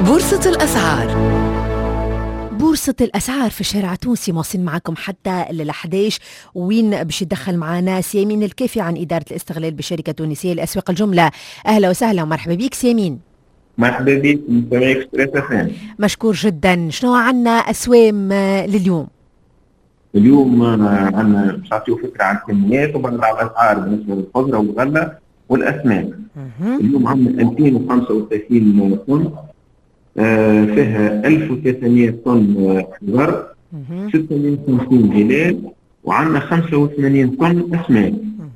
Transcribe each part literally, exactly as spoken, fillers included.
بورصة الأسعار. بورصة الأسعار في الشارع التونسي مواصلين معكم حتى للأحد عشر، وين باش يدخل معنا سيامين الكافي عن إدارة الاستغلال بالشركة التونسية لأسواق الجملة. أهلا وسهلا ومرحبا بك سيامين. مرحبا بك مستمعي اكسبريس اف ام. مشكور جدا. شنو عنا أسوام لليوم؟ اليوم عندنا باش نعطيو فكرة عن الكميات وبعد على الأسعار بالنسبة للخضرة والغلة والأسماك. اليوم عندنا ألفين وخمسة وثلاثين طن، آه فيها ألف وثلاثمائة طن خضر، ستمائة وخمسين هلال، وعندنا خمسة وثمانين طن أسماك.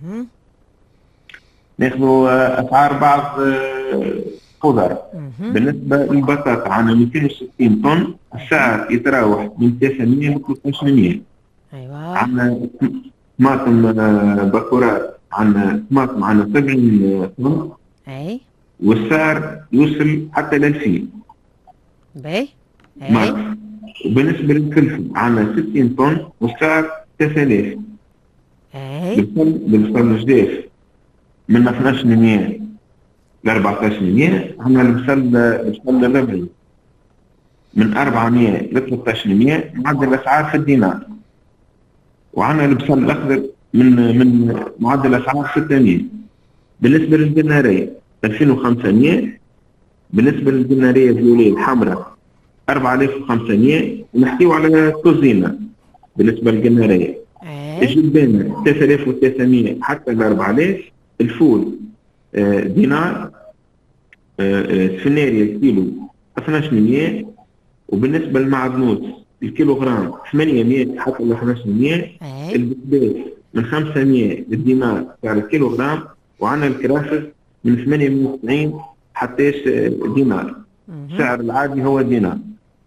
ناخذوا أسعار بعض خضر. بالنسبة للبطاطا عندنا مئتين وستين طن، السعر يتراوح من ثلاثمائة ل ثلاثة عشر مئة. أيوة. عندنا طماطم بكورات، عندنا طماطم عندنا سبعين طن. أي. والسعر يوصل حتى ل ألفين. باهي. أي. وبالنسبة للفلفل عندنا ستين طن والسعر ثلاثة آلاف. أي. بالفل بالفل الجداف من اثني عشر مئة ل أربعة عشر مئة. عندنا البصل البصل الربعي من أربعمائة ل ثلاثة عشر مئة معدل الأسعار في الدينار. وعندنا البصل الأخضر من من معدل الأسعار ستمائة. بالنسبة للدينارية ألفين وخمسمائة. بالنسبة للدينارية الفيولية الحمراء أربعة آلاف وخمسمائة. ونحكيو على كوزينة بالنسبة للدينارية. الجبانة ثلاثة آلاف وثلاثمائة حتى ل أربعة آلاف. الفول دينار. السفنارية الكيلو اثني عشر مئة. وبالنسبة للمعدنوس الكيلوغرام ثمانمائة حتى ل اثني عشر مئة. البسباس من خمسمائة للدينار سعر الكيلوغرام. وعندنا الكرافس من ثمانمائة وتسعين حتى دينار. السعر العادي هو دينار.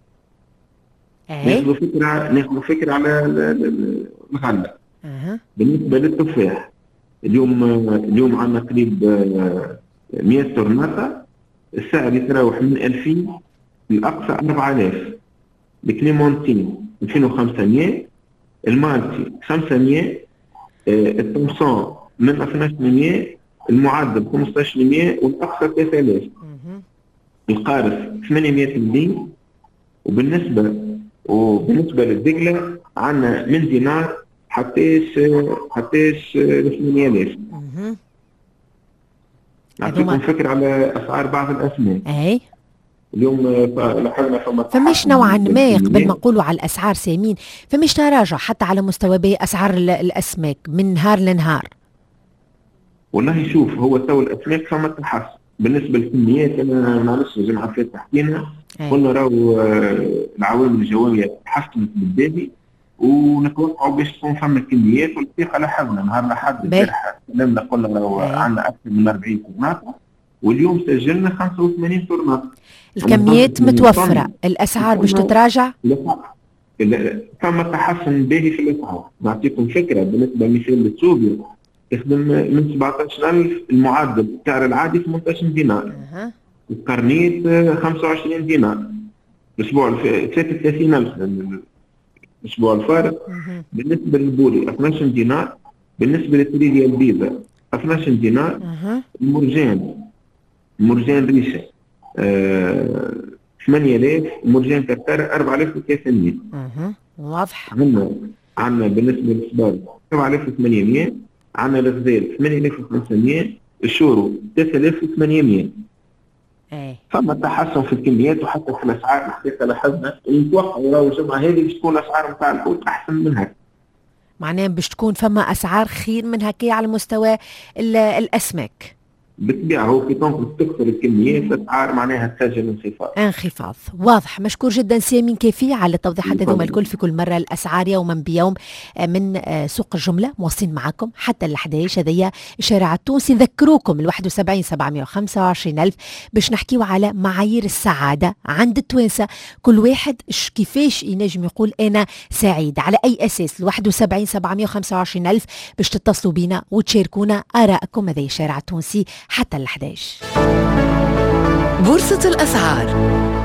ناخذ فكرة ناخذ فكرة على الغلة. بالنسبة للتفاح اليوم اليوم عندنا قريب مئة طرناطة، السعر يتراوح من ألفين لأقصى أربعة آلاف. الكليمونتين ألفين وخمسمائة. المالتي خمسمائة. التومسون من اثني عشر مئة. المعدل خمسة عشر مئة والأقصى ثلاثة آلاف. القارص ثمانمائة مليم. وبالنسبة وبالنسبة للدقلة عندنا من دينار حتىش حتىش ثمانية آلاف. نعطيكم فكرة على أسعار بعض الأسماك. أي. اليوم لاحظنا فما فمش نوعا ما قبل ما نقولوا على الأسعار سامين، فمش تراجع حتى على مستوى أسعار الأسماك من نهار لنهار؟ والله شوف، هو تو الأسماك فما تحسن. بالنسبة للكميات أنا معلش جمعة فاتت حكينا قلنا راهو العوامل الجوية تحسنت بالباهي، ونتوقعوا باش تكون فما كميات. والحقيقة لاحظنا نهار الأحد البارحة تكلمنا قلنا راهو عندنا أكثر من أربعين طرناطة، واليوم سجلنا خمسة وثمانين طرناطة. الكميات متوفرة، الأسعار باش تتراجع؟ لا، فما تحسن باهي في الأسعار. نعطيكم فكرة بالنسبة مثال للسوبيا يخدم من سبعة عشر ألف، المعدل السعر العادي ثمانية عشر دينار. أه. الكارنيت خمسة وعشرين دينار. الأسبوع ثلاثة وثلاثين ألف الأسبوع الفارق. أه. بالنسبة للبوري اثني عشر دينار. بالنسبة للتريديا البيضاء اثني عشر دينار. أه. المرجان مرجان ريشة آه ثمانية آلاف. مرجان كتار أربعة آلاف وثلاثمائة. أه. واضح. عندنا عندنا بالنسبة للصبار سبعة آلاف وثمانمائة. عندنا الغزال ثمانية آلاف وخمسمائة. الشورو ثلاثة آلاف وثمانمائة. ايه. فما تحسن في الكميات وحتى في الاسعار. الحقيقه لاحظنا نتوقع راهو الجمعه هذه باش تكون الاسعار نتاع الحوت احسن من هكا. معناها باش تكون فما اسعار خير من هكا على مستوى الاسماك. بالطبيعه هو كي تنقص تكثر الكميات الاسعار معناها تسجل انخفاض. انخفاض واضح. مشكور جدا سامين كافي على التوضيحات هذوما الكل في كل مره. الاسعار يوما بيوم من سوق الجمله مواصلين معكم حتى ال11 هذيا الشارع التونسي. ذكروكم الواحد وسبعين سبعمائة وخمسة وعشرين ألف باش نحكيو على معايير السعاده عند التوانسه. كل واحد كيفاش ينجم يقول انا سعيد على اي اساس. الواحد وسبعين سبعمائة وخمسة وعشرين ألف باش تتصلوا بينا وتشاركونا ارائكم. هذا الشارع التونسي حتى ال11. بورصة الأسعار.